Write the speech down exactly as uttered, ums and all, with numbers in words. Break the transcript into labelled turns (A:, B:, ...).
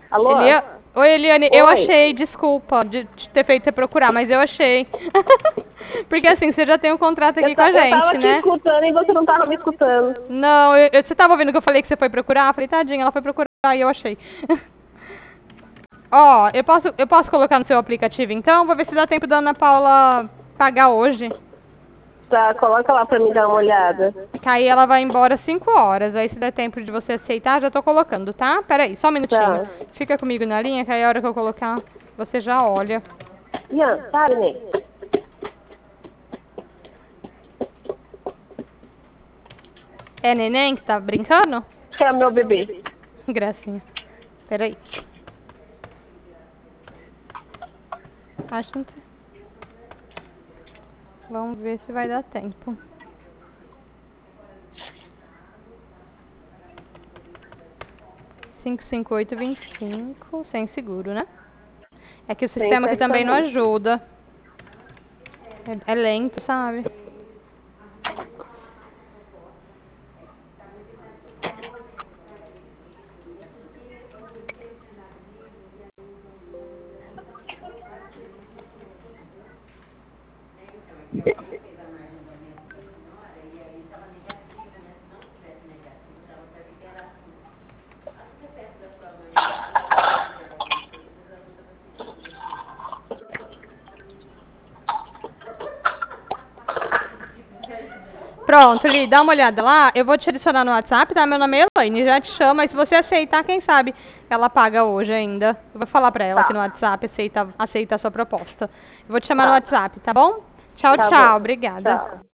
A: Alô?
B: Elia... Oi, Eliane, eu
A: Oi.
B: achei, desculpa de de ter feito você procurar, mas eu achei. Porque assim, você já tem um contrato aqui
A: Eu,
B: com a
A: ta- eu tava
B: gente,
A: te
B: né?
A: escutando e você não tava me escutando.
B: Não, eu- eu- você tava ouvindo que eu falei que você foi procurar? Eu falei, tadinha, ela foi procurar e eu achei. Ó, eu posso, eu posso colocar no seu aplicativo então? Vou ver se dá tempo da Ana Paula pagar hoje.
A: Tá, coloca lá pra mim dar uma olhada.
B: Que aí ela vai embora às cinco horas. Aí se der tempo de você aceitar, já tô colocando, tá? Pera aí, só um minutinho.
A: Tá.
B: Fica comigo na linha, que aí a hora que eu colocar, você já olha.
A: Ian, sabe, Ney?
B: É neném que tá brincando?
A: Que é o meu bebê.
B: Gracinha. Pera aí. Acho que não tem. Vamos ver se vai dar tempo. cinco cinco oito, vinte e cinco, sem seguro, né? É que o
A: Sem
B: sistema aqui também não
A: certamente.
B: ajuda. É, é lento, sabe? Pronto, Li, dá uma olhada lá. Eu vou te adicionar no WhatsApp, tá? Meu nome é Elaine, já te chama. E se você aceitar, quem sabe ela paga hoje ainda. Eu vou falar pra ela aqui no
A: Tá,
B: WhatsApp, aceita, aceita a sua proposta. Eu vou te chamar no
A: tá.
B: WhatsApp, tá bom? Tchau,
A: Tá
B: tchau.
A: bom.
B: Obrigada.
A: Tchau.